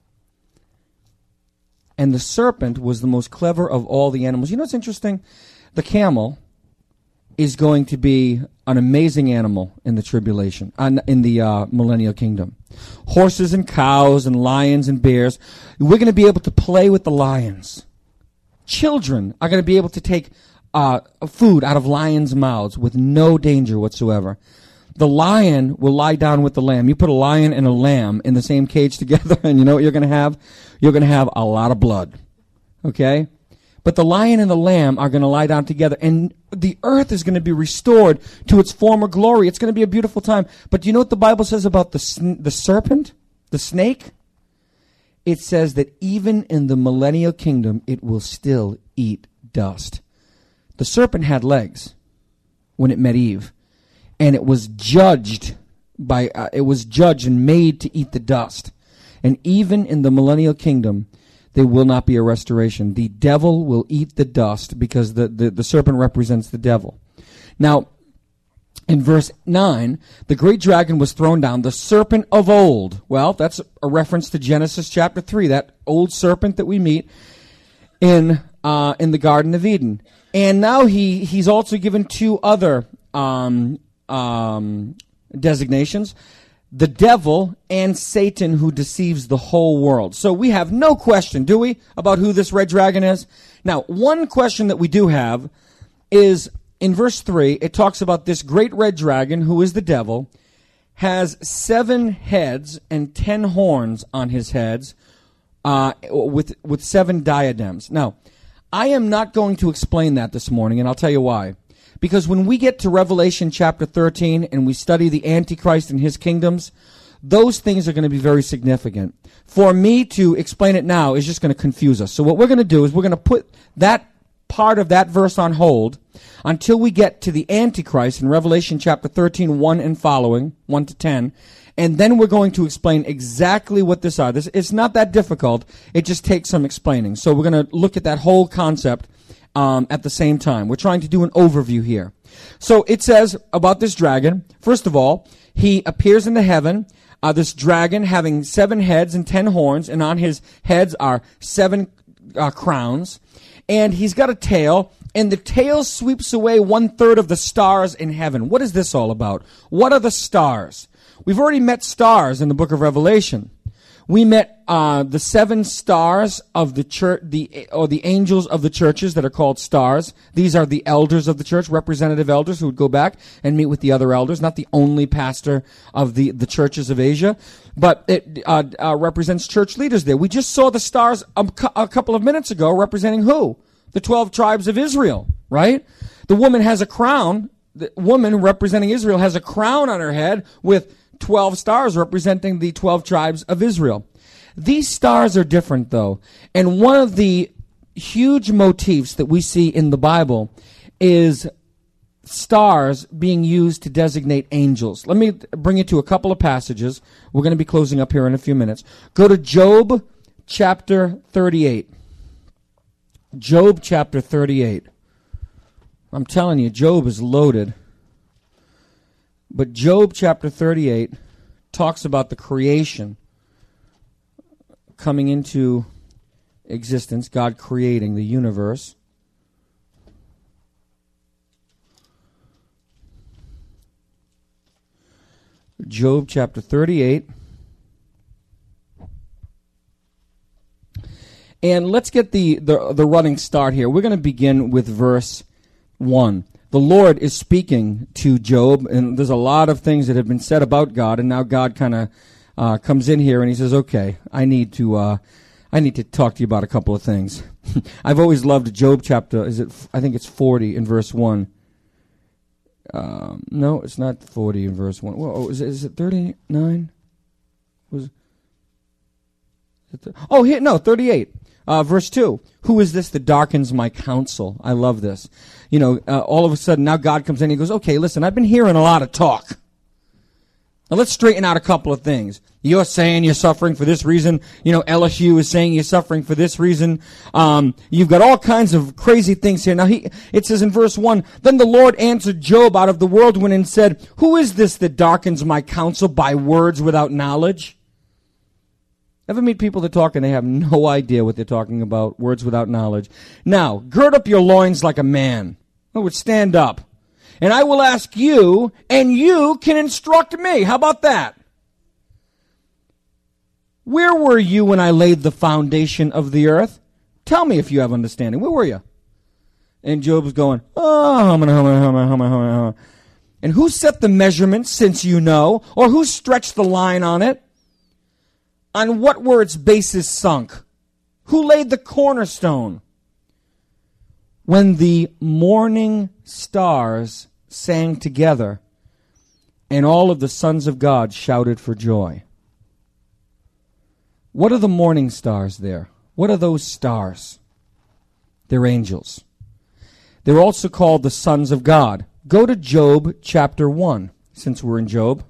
And the serpent was the most clever of all the animals. You know what's interesting? The camel is going to be an amazing animal in the tribulation, in the millennial kingdom. Horses and cows and lions and bears. We're going to be able to play with the lions. Children are going to be able to take food out of lions' mouths with no danger whatsoever. The lion will lie down with the lamb. You put a lion and a lamb in the same cage together, and you know what you're going to have? You're going to have a lot of blood. Okay? But the lion and the lamb are going to lie down together, and the earth is going to be restored to its former glory. It's going to be a beautiful time. But do you know what the Bible says about the serpent, the snake? It says that even in the millennial kingdom, it will still eat dust. The serpent had legs when it met Eve, and it was judged and made to eat the dust. And even in the millennial kingdom, there will not be a restoration. The devil will eat the dust because the serpent represents the devil. Now, in verse 9, the great dragon was thrown down, the serpent of old. Well, that's a reference to Genesis chapter 3, that old serpent that we meet in the Garden of Eden. And now he's also given two other designations: the devil and Satan, who deceives the whole world. So we have no question, do we, about who this red dragon is? Now, one question that we do have is, in verse 3, it talks about this great red dragon, who is the devil, has 7 heads and 10 horns on his heads, with 7 diadems. Now, I am not going to explain that this morning, and I'll tell you why. Because when we get to Revelation chapter 13 and we study the Antichrist and his kingdoms, those things are going to be very significant. For me to explain it now is just going to confuse us. So what we're going to do is we're going to put that part of that verse on hold until we get to the Antichrist in Revelation chapter 13, 1 and following, 1 to 10. And then we're going to explain exactly what this are. It's not that difficult. It just takes some explaining. So we're going to look at that whole concept at the same time. We're trying to do an overview here. So it says about this dragon, first of all, he appears in the heaven, this dragon having 7 heads and 10 horns, and on his heads are 7 crowns. And he's got a tail, and the tail sweeps away 1/3 of the stars in heaven. What is this all about? What are the stars? We've already met stars in the book of Revelation. We met the 7 stars of the church, the angels of the churches that are called stars. These are the elders of the church, representative elders who would go back and meet with the other elders, not the only pastor of the churches of Asia, but it represents church leaders there. We just saw the stars a couple of minutes ago representing who? The 12 tribes of Israel, right? The woman has a crown. The woman representing Israel has a crown on her head with 12 stars representing the 12 tribes of Israel. These stars are different, though. And one of the huge motifs that we see in the Bible is stars being used to designate angels. Let me bring you to a couple of passages. We're going to be closing up here in a few minutes. Go to Job chapter 38. Job chapter 38. I'm telling you, Job is loaded. But Job chapter 38 talks about the creation coming into existence, God creating the universe. Job chapter 38. And let's get the running start here. We're going to begin with verse 1. The Lord is speaking to Job, and there's a lot of things that have been said about God, and now God kind of comes in here and he says, okay, I need to talk to you about a couple of things. I've always loved Job chapter, I think it's 40 in verse 1. No, it's not 40 in verse 1. Whoa, is it 39? Here, no, 38. Verse 2, who is this that darkens my counsel? I love this. All of a sudden, now God comes in and he goes, okay, listen, I've been hearing a lot of talk. Now let's straighten out a couple of things. You're saying you're suffering for this reason. LSU is saying you're suffering for this reason. You've got all kinds of crazy things here. Now it says in verse 1, then the Lord answered Job out of the whirlwind and said, who is this that darkens my counsel by words without knowledge? Ever meet people that talk and they have no idea what they're talking about? Words without knowledge. Now, gird up your loins like a man. In other words, stand up. And I will ask you, and you can instruct me. How about that? Where were you when I laid the foundation of the earth? Tell me if you have understanding. Where were you? And Job was going, oh, and who set the measurements, since you know? Or who stretched the line on it? On what were its bases sunk? Who laid the cornerstone? When the morning stars sang together, and all of the sons of God shouted for joy. What are the morning stars there? What are those stars? They're angels. They're also called the sons of God. Go to Job chapter 1, since we're in Job.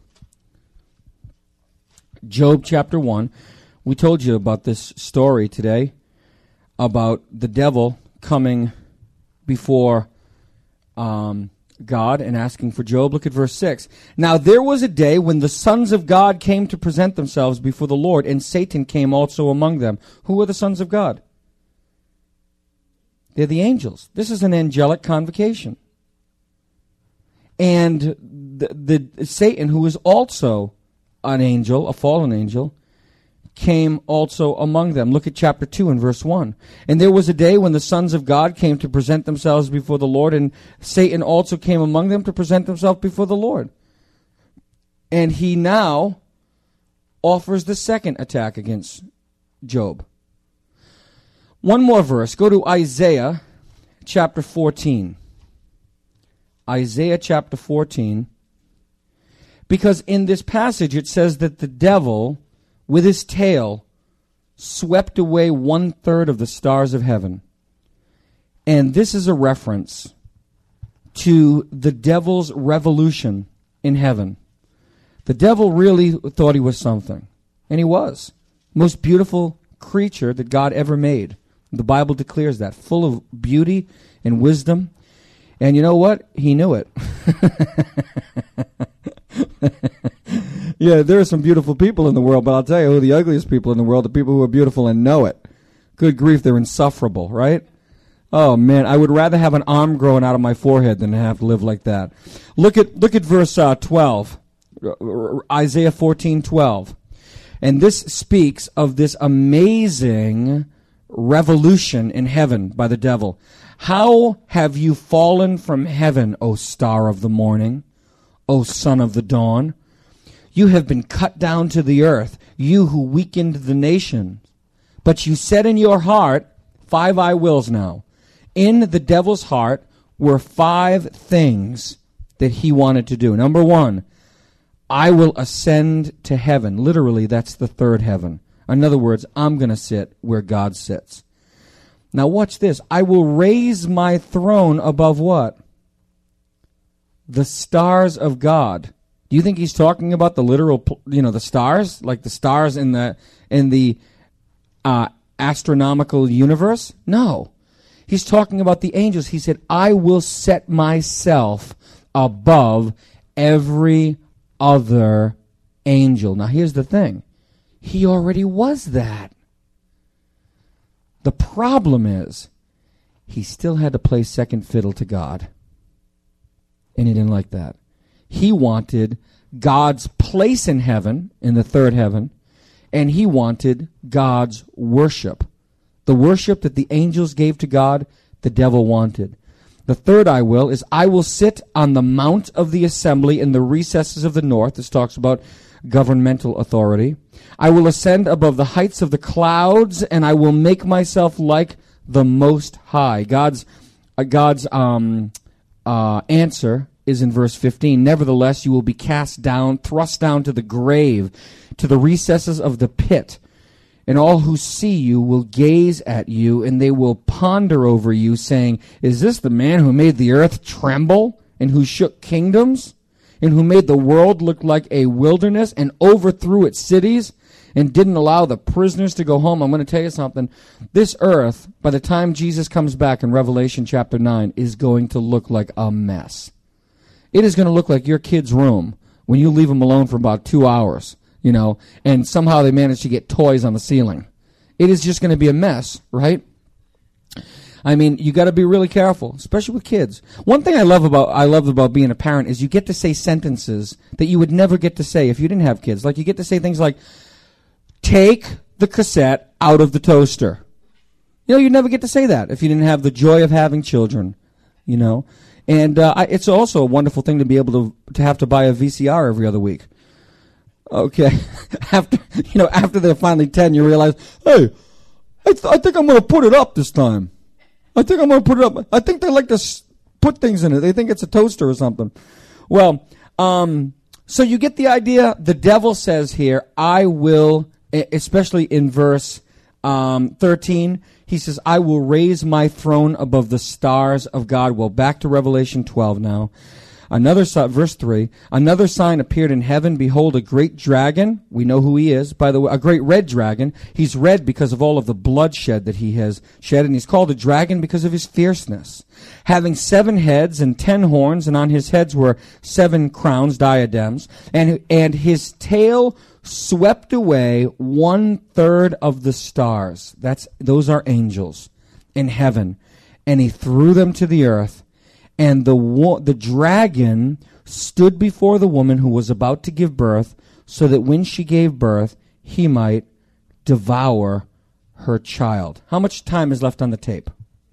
Job chapter 1. We told you about this story today about the devil coming before God and asking for Job. Look at verse 6. Now there was a day when the sons of God came to present themselves before the Lord, and Satan came also among them. Who are the sons of God? They're the angels. This is an angelic convocation. And the Satan, who is also an angel, a fallen angel, came also among them. Look at chapter 2 and verse 1. And there was a day when the sons of God came to present themselves before the Lord, and Satan also came among them to present himself before the Lord. And he now offers the second attack against Job. One more verse. Go to Isaiah chapter 14. Isaiah chapter 14. Because in this passage it says that the devil, with his tail, swept away 1/3 of the stars of heaven. And this is a reference to the devil's revolution in heaven. The devil really thought he was something. And he was. Most beautiful creature that God ever made. The Bible declares that. Full of beauty and wisdom. And you know what? He knew it. Yeah, there are some beautiful people in the world, but I'll tell you who the ugliest people in the world are people who are beautiful and know it. Good grief, they're insufferable, right? Oh, man, I would rather have an arm growing out of my forehead than have to live like that. Look at verse 12, Isaiah 14:12. And this speaks of this amazing revolution in heaven by the devil. How have you fallen from heaven, O star of the morning, O son of the dawn? You have been cut down to the earth, you who weakened the nation. But you said in your heart, 5 I wills now. In the devil's heart were 5 things that he wanted to do. Number 1, I will ascend to heaven. Literally, that's the 3rd heaven. In other words, I'm going to sit where God sits. Now watch this. I will raise my throne above what? The stars of God. Do you think he's talking about the literal, the stars? Like the stars in the astronomical universe? No. He's talking about the angels. He said, I will set myself above every other angel. Now here's the thing. He already was that. The problem is, he still had to play second fiddle to God. And he didn't like that. He wanted God's place in heaven, in the third heaven, and he wanted God's worship. The worship that the angels gave to God, the devil wanted. The third I will is, I will sit on the mount of the assembly in the recesses of the north. This talks about governmental authority. I will ascend above the heights of the clouds, and I will make myself like the Most High. God's answer is in verse 15. Nevertheless, you will be cast down, thrust down to the grave, to the recesses of the pit. And all who see you will gaze at you, and they will ponder over you, saying, is this the man who made the earth tremble, and who shook kingdoms, and who made the world look like a wilderness, and overthrew its cities, and didn't allow the prisoners to go home? I'm going to tell you something. This earth, by the time Jesus comes back in Revelation chapter 9, is going to look like a mess. It is going to look like your kid's room when you leave them alone for about 2 hours. And somehow they manage to get toys on the ceiling. It is just going to be a mess, right? I mean, you got to be really careful, especially with kids. One thing I love about being a parent is you get to say sentences that you would never get to say if you didn't have kids. Like, you get to say things like, take the cassette out of the toaster. You'd never get to say that if you didn't have the joy of having children, And it's also a wonderful thing to be able to have to buy a VCR every other week. Okay, after they're finally 10, you realize, hey, I think I'm going to put it up this time. I think I'm going to put it up. I think they like to put things in it. They think it's a toaster or something. Well, so you get the idea. The devil says here, I will, especially in verse 13, he says, I will raise my throne above the stars of God. Well, back to Revelation 12 now. Verse 3, another sign appeared in heaven. Behold, a great dragon. We know who he is, by the way, a great red dragon. He's red because of all of the bloodshed that he has shed, and he's called a dragon because of his fierceness. Having 7 heads and 10 horns, and on his heads were 7 crowns, diadems, and his tail swept away 1/3 of the stars. Those are angels in heaven, and he threw them to the earth. And the dragon stood before the woman who was about to give birth, so that when she gave birth, he might devour her child. How much time is left on the tape?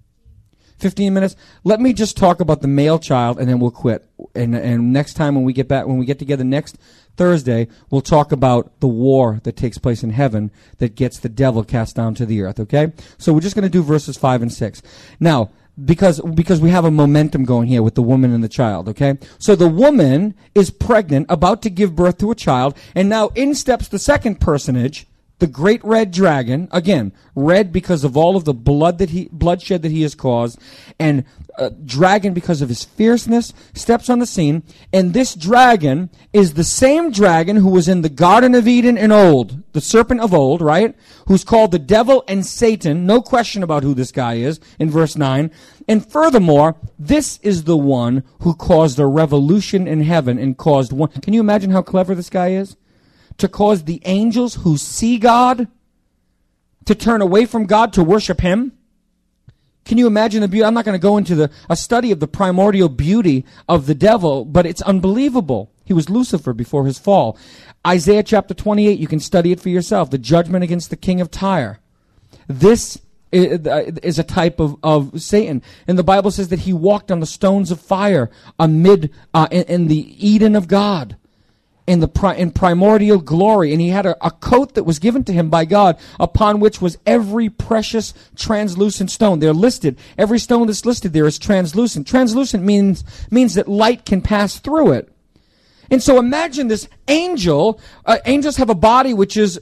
15 minutes. Let me just talk about the male child, and then we'll quit. And next time when we get together next Thursday, we'll talk about the war that takes place in heaven that gets the devil cast down to the earth. Okay? So we're just going to do verses 5 and 6. Now, because we have a momentum going here with the woman and the child, okay? So the woman is pregnant, about to give birth to a child, and now in steps the second personage, the great red dragon, again, red because of all of the bloodshed that he has caused, and dragon because of his fierceness, steps on the scene, and this dragon is the same dragon who was in the Garden of Eden in old, the serpent of old, right? Who's called the devil and Satan, no question about who this guy is, in verse 9. And furthermore, this is the one who caused a revolution in heaven and caused one. Can you imagine how clever this guy is? To cause the angels who see God to turn away from God to worship him? Can you imagine the beauty? I'm not going to go into a study of the primordial beauty of the devil, but it's unbelievable. He was Lucifer before his fall. Isaiah chapter 28, you can study it for yourself. The judgment against the king of Tyre. This is a type of Satan. And the Bible says that he walked on the stones of fire amid in the Eden of God. In primordial glory, and he had a coat that was given to him by God, upon which was every precious translucent stone. They're listed. Every stone that's listed there is translucent. Translucent means that light can pass through it. And so imagine this angel. Angels have a body which is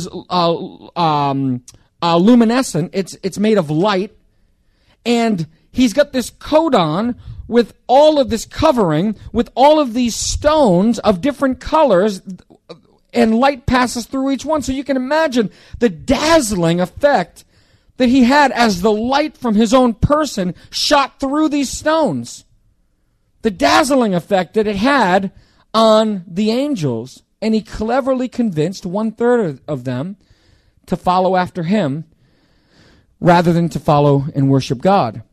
luminescent. It's made of light, and he's got this coat on with all of this covering, with all of these stones of different colors, and light passes through each one. So you can imagine the dazzling effect that he had as the light from his own person shot through these stones. The dazzling effect that it had on the angels. And he cleverly convinced 1/3 of them to follow after him rather than to follow and worship God.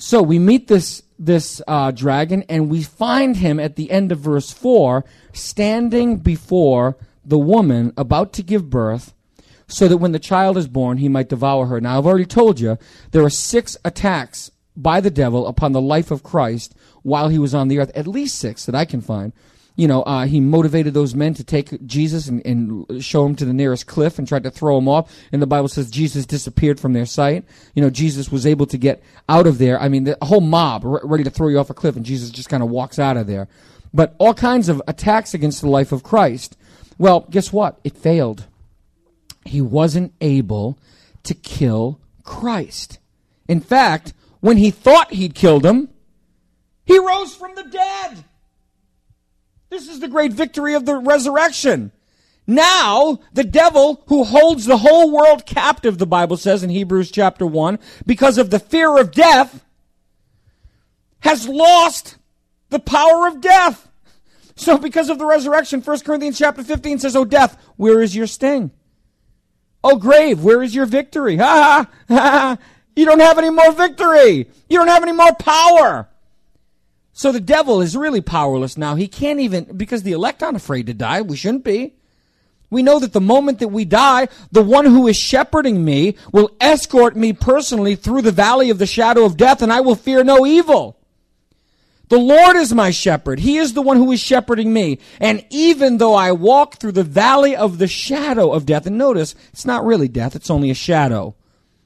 So we meet this dragon, and we find him at the end of verse 4 standing before the woman about to give birth, so that when the child is born, he might devour her. Now, I've already told you there are 6 attacks by the devil upon the life of Christ while he was on the earth, at least 6 that I can find. He motivated those men to take Jesus and show him to the nearest cliff and tried to throw him off. And the Bible says Jesus disappeared from their sight. Jesus was able to get out of there. I mean, the whole mob ready to throw you off a cliff, and Jesus just kind of walks out of there. But all kinds of attacks against the life of Christ. Well, guess what? It failed. He wasn't able to kill Christ. In fact, when he thought he'd killed him, he rose from the dead. This is the great victory of the resurrection. Now, the devil, who holds the whole world captive, the Bible says in Hebrews chapter 1, because of the fear of death, has lost the power of death. So because of the resurrection, 1 Corinthians chapter 15 says, "O death, where is your sting? O grave, where is your victory?" Ha ha ha! You don't have any more victory. You don't have any more power. So the devil is really powerless now. He can't even, because the elect aren't afraid to die. We shouldn't be. We know that the moment that we die, the one who is shepherding me will escort me personally through the valley of the shadow of death, and I will fear no evil. The Lord is my shepherd. He is the one who is shepherding me. And even though I walk through the valley of the shadow of death, and notice, it's not really death, it's only a shadow.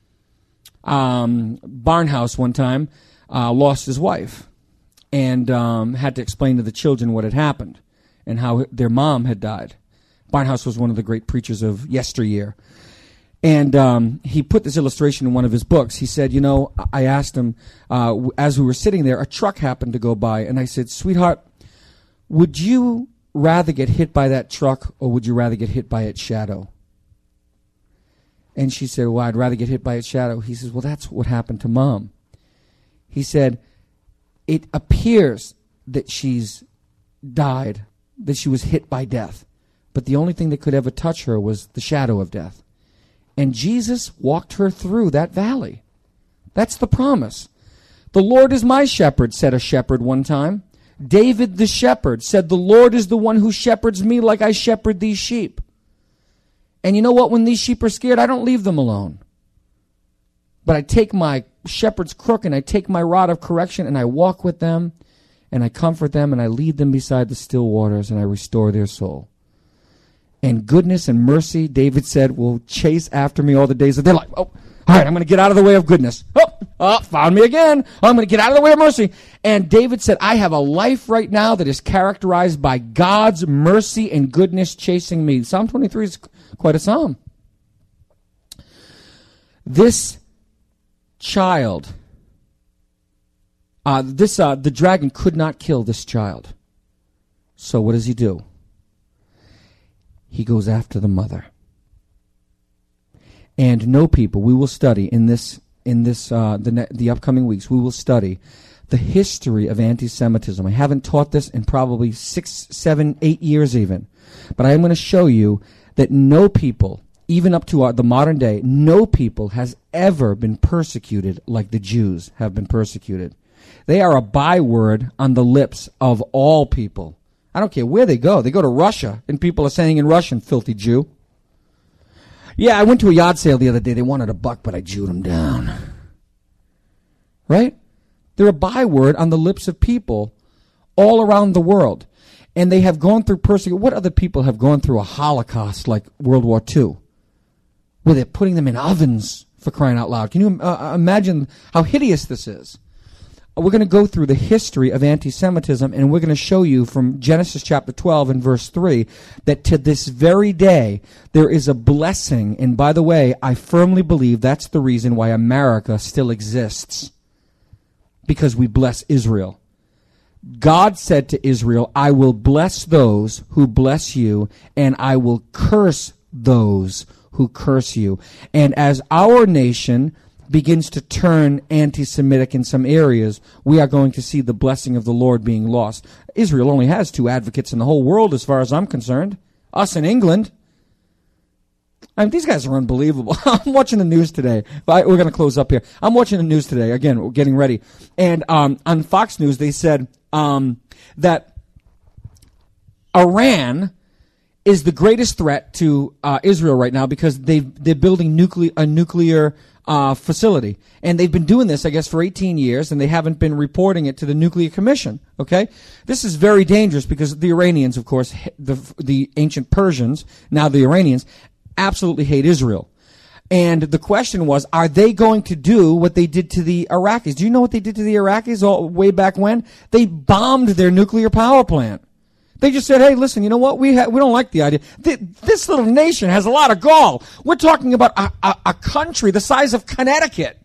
Barnhouse one time lost his wife and had to explain to the children what had happened and how their mom had died. Barnhouse was one of the great preachers of yesteryear. And he put this illustration in one of his books. He said, I asked him, as we were sitting there, a truck happened to go by. And I said, "Sweetheart, would you rather get hit by that truck, or would you rather get hit by its shadow?" And she said, "Well, I'd rather get hit by its shadow." He says, "Well, that's what happened to Mom." He said, "It appears that she's died, that she was hit by death. But the only thing that could ever touch her was the shadow of death." And Jesus walked her through that valley. That's the promise. "The Lord is my shepherd," said a shepherd one time. David the shepherd said, "The Lord is the one who shepherds me like I shepherd these sheep." And you know what? When these sheep are scared, I don't leave them alone. But I take my shepherd's crook and I take my rod of correction and I walk with them and I comfort them and I lead them beside the still waters and I restore their soul. And goodness and mercy, David said, will chase after me all the days of their life. Oh, all right, I'm going to get out of the way of goodness. Oh, found me again. I'm going to get out of the way of mercy. And David said, I have a life right now that is characterized by God's mercy and goodness chasing me. Psalm 23 is quite a psalm. This child, the dragon could not kill this child. So what does he do? He goes after the mother. And no people, we will study in the upcoming weeks, we will study the history of anti-Semitism. I haven't taught this in probably 6, 7, 8 years even. But I am going to show you that no people, even up to the modern day, no people has ever been persecuted like the Jews have been persecuted. They are a byword on the lips of all people. I don't care where they go. They go to Russia, and people are saying in Russian, "Filthy Jew." Yeah, I went to a yard sale the other day. They wanted $1, but I Jewed them down. Right? They're a byword on the lips of people all around the world. And they have gone through persecution. What other people have gone through a Holocaust like World War II? Where they're putting them in ovens, for crying out loud. Can you imagine how hideous this is? We're going to go through the history of anti-Semitism, and we're going to show you from Genesis chapter 12 and verse 3 that to this very day there is a blessing. And by the way, I firmly believe that's the reason why America still exists. Because we bless Israel. God said to Israel, "I will bless those who bless you, and I will curse those who curse you." And as our nation begins to turn anti-Semitic in some areas, we are going to see the blessing of the Lord being lost. Israel only has 2 advocates in the whole world as far as I'm concerned. Us in England. I mean, these guys are unbelievable. I'm watching the news today. We're going to close up here. I'm watching the news today. Again, we're getting ready. And on Fox News, they said that Iran is the greatest threat to Israel right now because they're building a nuclear facility. And they've been doing this, I guess, for 18 years, and they haven't been reporting it to the Nuclear Commission. Okay? This is very dangerous because the Iranians, of course, the ancient Persians, now the Iranians, absolutely hate Israel. And the question was, are they going to do what they did to the Iraqis? Do you know what they did to the Iraqis way back when? They bombed their nuclear power plant. They just said, hey, listen, you know what? We don't like the idea. This little nation has a lot of gall. We're talking about a country the size of Connecticut.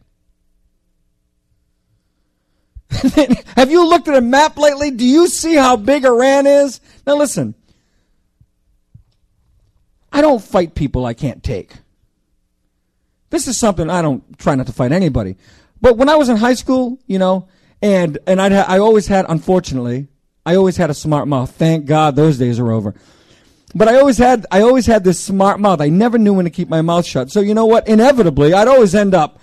Have you looked at a map lately? Do you see how big Iran is? Now listen, I don't fight people I can't take. This is something I don't try not to fight anybody. But when I was in high school, you know, and I always had, unfortunately, I always had a smart mouth. Thank God those days are over. But I always had this smart mouth. I never knew when to keep my mouth shut. So you know what? Inevitably, I would always end up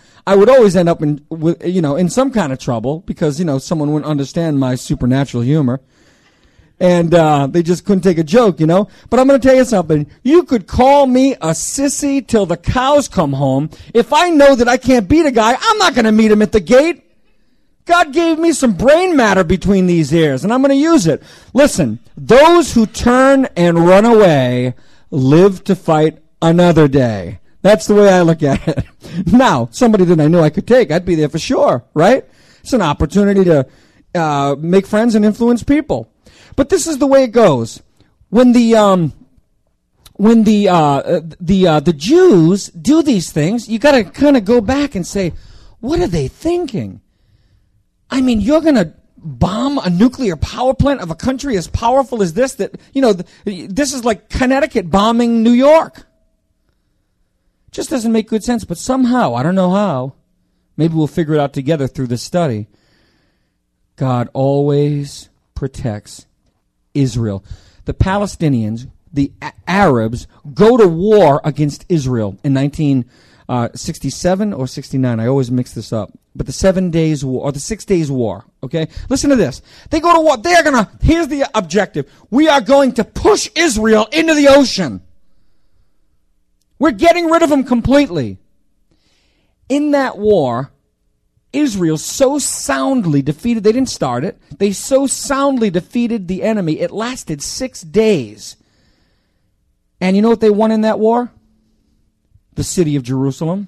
in some kind of trouble because, you know, someone wouldn't understand my supernatural humor. And they just couldn't take a joke, you know. But I'm going to tell you something. You could call me a sissy till the cows come home. If I know that I can't beat a guy, I'm not going to meet him at the gate. God gave me some brain matter between these ears, and I'm going to use it. Listen, those who turn and run away live to fight another day. That's the way I look at it. Now, somebody that I knew I could take, I'd be there for sure, right? It's an opportunity to make friends and influence people. But this is the way it goes. When the Jews do these things, you got to kind of go back and say, what are they thinking? I mean, you're going to bomb a nuclear power plant of a country as powerful as this? That, you know, this is like Connecticut bombing New York. Just doesn't make good sense. But somehow, I don't know how, maybe we'll figure it out together through this study, God always protects Israel. The Palestinians, the Arabs, go to war against Israel in 1967 or 69. I always mix this up. But the 7 days war, or the 6 days war, okay? Listen to this. They go to war. Here's the objective. We are going to push Israel into the ocean. We're getting rid of them completely. In that war, Israel so soundly defeated, they didn't start it, they so soundly defeated the enemy, it lasted 6 days. And you know what they won in that war? The city of Jerusalem.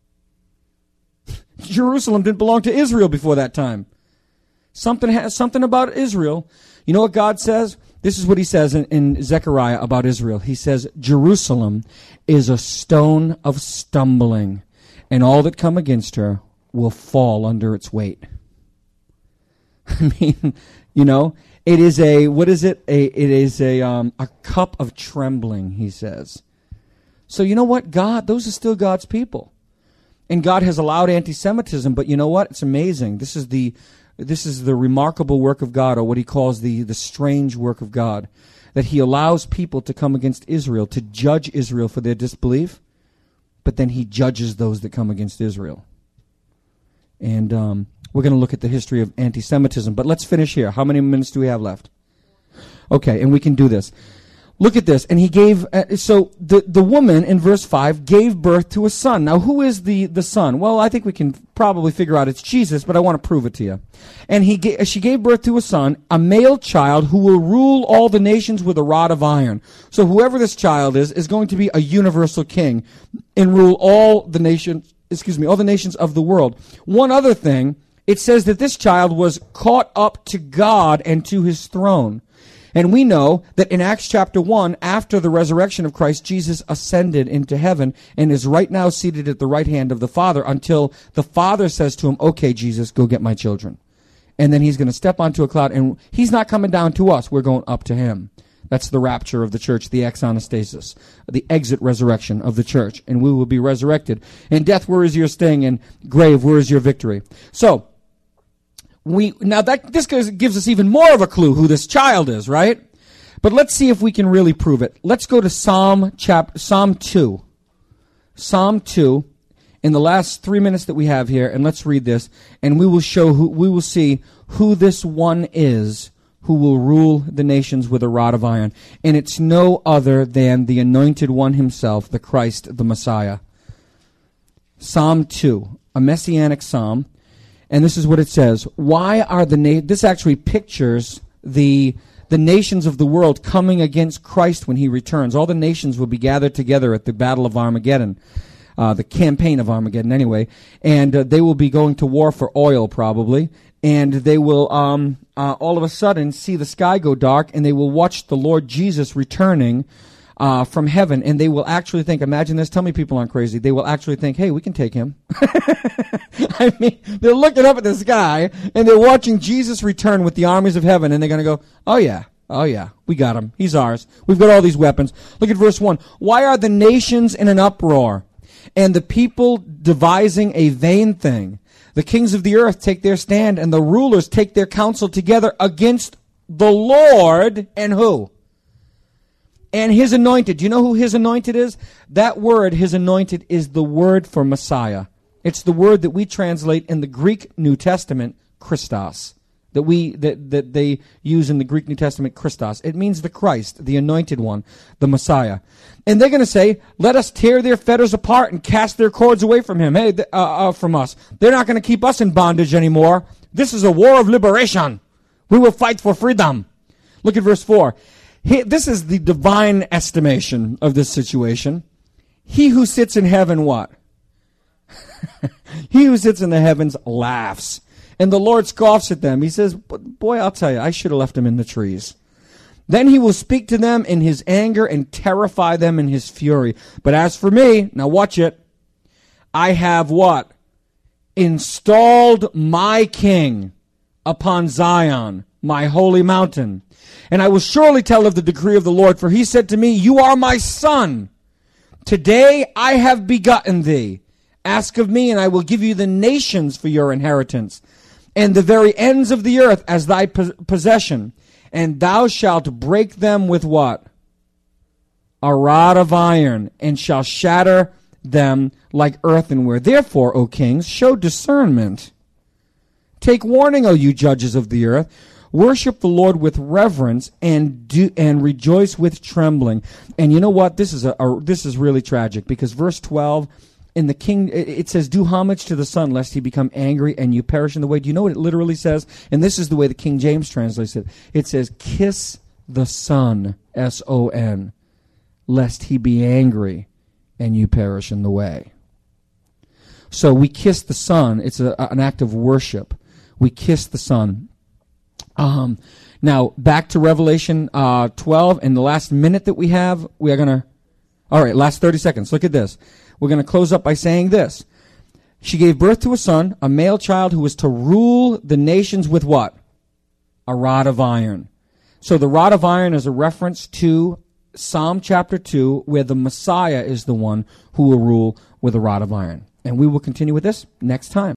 Jerusalem didn't belong to Israel before that time. Something about Israel. You know what God says? This is what he says in Zechariah about Israel. He says, Jerusalem is a stone of stumbling, and all that come against her will fall under its weight. I mean, you know, it is a cup of trembling, he says. So you know what? Those are still God's people. And God has allowed anti-Semitism, but you know what? It's amazing. This is the remarkable work of God, or what he calls the strange work of God, that he allows people to come against Israel, to judge Israel for their disbelief, but then he judges those that come against Israel. And we're going to look at the history of anti-Semitism, but let's finish here. How many minutes do we have left? Okay, and we can do this. Look at this. And he gave, so the woman in verse 5 gave birth to a son. Now, who is the son? Well, I think we can probably figure out it's Jesus, but I want to prove it to you. And she gave birth to a son, a male child who will rule all the nations with a rod of iron. So whoever this child is going to be a universal king and rule all the nations of the world. One other thing, it says that this child was caught up to God and to his throne. And we know that in Acts chapter 1, after the resurrection of Christ, Jesus ascended into heaven and is right now seated at the right hand of the Father until the Father says to him, okay, Jesus, go get my children. And then he's going to step onto a cloud, and he's not coming down to us. We're going up to him. That's the rapture of the church, the exanastasis, the exit resurrection of the church. And we will be resurrected. And death, where is your sting? And grave, where is your victory? So, this gives us even more of a clue who this child is, right? But let's see if we can really prove it. Let's go to Psalm 2. Psalm 2, in the last 3 minutes that we have here, and let's read this, and we will see who this one is who will rule the nations with a rod of iron. And it's no other than the Anointed One himself, the Christ, the Messiah. Psalm 2, a messianic psalm, and this is what it says. Why are this actually pictures the nations of the world coming against Christ when he returns. All the nations will be gathered together at the Battle of Armageddon, the campaign of Armageddon anyway, and they will be going to war for oil probably, and they will all of a sudden see the sky go dark, and they will watch the Lord Jesus returning from heaven, and they will actually think, imagine this, tell me people aren't crazy, they will actually think, hey, we can take him. I mean, they're looking up at the sky, and they're watching Jesus return with the armies of heaven, and they're going to go, oh yeah, we got him. He's ours. We've got all these weapons. Look at verse 1. Why are the nations in an uproar, and the people devising a vain thing? The kings of the earth take their stand, and the rulers take their counsel together against the Lord, and who? And his anointed. Do you know who his anointed is? That word, his anointed, is the word for Messiah. It's the word that we translate in the Greek New Testament, Christos. That they use in the Greek New Testament, Christos. It means the Christ, the anointed one, the Messiah. And they're going to say, let us tear their fetters apart and cast their cords away from him. Hey, from us. They're not going to keep us in bondage anymore. This is a war of liberation. We will fight for freedom. Look at verse 4. This is the divine estimation of this situation. He who sits in heaven, what? He who sits in the heavens laughs. And the Lord scoffs at them. He says, boy, I'll tell you, I should have left him in the trees. Then he will speak to them in his anger and terrify them in his fury. But as for me, now watch it, I have what? Installed my king upon Zion, my holy mountain. And I will surely tell of the decree of the Lord, for he said to me, you are my son. Today I have begotten thee. Ask of me, and I will give you the nations for your inheritance, and the very ends of the earth as thy possession. And thou shalt break them with what? A rod of iron, and shall shatter them like earthenware. Therefore, O kings, show discernment. Take warning, O you judges of the earth. Worship the Lord with reverence and rejoice with trembling. And you know what? This is really tragic, because verse 12 in the king, it says, do homage to the Son, lest he become angry and you perish in the way. Do you know what it literally says? And this is the way the King James translates it. It says, kiss the Son, S-O-N, lest he be angry and you perish in the way. So we kiss the Son. It's an act of worship. We kiss the Son. Now, back to Revelation 12, and the last minute that we have, we are going to, all right, last 30 seconds. Look at this. We're going to close up by saying this. She gave birth to a son, a male child who was to rule the nations with what? A rod of iron. So the rod of iron is a reference to Psalm chapter 2, where the Messiah is the one who will rule with a rod of iron. And we will continue with this next time.